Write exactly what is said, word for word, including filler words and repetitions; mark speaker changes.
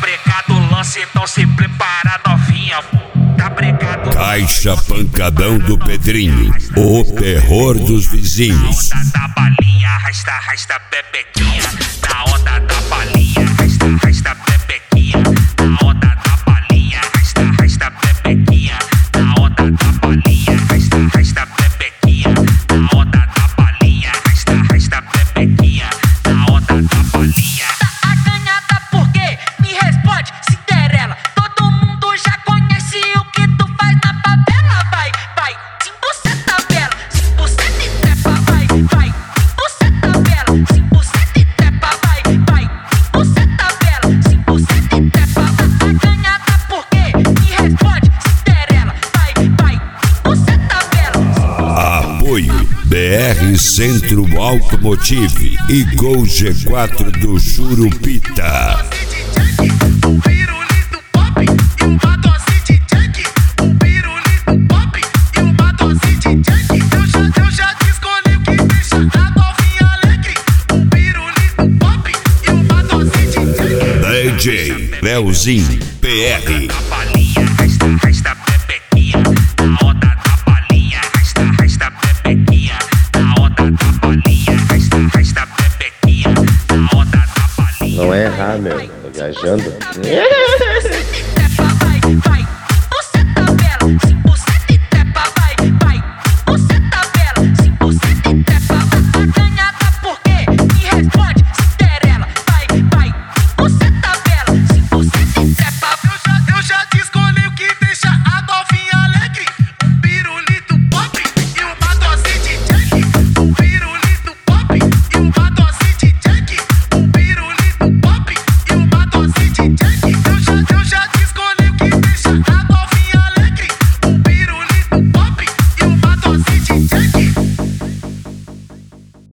Speaker 1: brecado lance, então se prepara novinha, tá brecado.
Speaker 2: Caixa Pancadão do Pedrinho, o terror dos vizinhos.
Speaker 1: Na onda da balinha, arrasta, arrasta pepequinha. Na onda da balinha, arrasta, arrasta pepequinha. Na onda da balinha, arrasta, arrasta pepequinha. Na onda da balinha, arrasta, arrasta pepequinha. Na onda da balinha, arrasta, arrasta pepequinha. Na onda da balinha.
Speaker 3: Tá acanhada por quê? Me responde, Cinderela. Todo mundo já conhece o que tu faz na favela. Vai, vai, sim, você tá bela. Sim, você te trepa, vai, vai. Você tá bela, sim, você te trepa, vai, vai. Você tá bela, sim, você te trepa. Tá acanhada por quê? Me responde, Cinderela. Vai, vai, você tá bela.
Speaker 2: Apoio B R Centro Automotive e Gol G quatro do Churupita.
Speaker 4: Um pirulito pop e uma dose de Jack. Um pirulito pop e uma dose de Jack. Eu já, eu já te escolhi o que deixa a novinha alegre. Um pirulito pop e uma dose de Jack.
Speaker 2: D J Leozinho P R.
Speaker 1: Da balinha, arrasta, arrasta pepequinha. Na onda da balinha, arrasta, arrasta pepequinha. Na onda da balinha, arrasta, arrasta pepequinha. Na onda da balinha.
Speaker 5: Não é errar, meu. Tô viajando.
Speaker 3: Você te trepa, vai, vai. Você tá bela, sim, você te trepa, vai, vai. Você tá bela, sim, você te trepa. Tá acanhada por quê? Me responde, Cinderela. Vai, vai. Você tá bela, sim, você te trepa.
Speaker 4: Eu já, eu já te escolhi o que deixa a novinha alegre. Um pirulito pop e uma dose de Jack. Um pirulito pop e uma dose de Jack. Um pirulito pop e uma dose de Jack. Eu já, eu já te escolhi o que deixa a novinha alegre. Um pirulito pop e uma dose de Jack.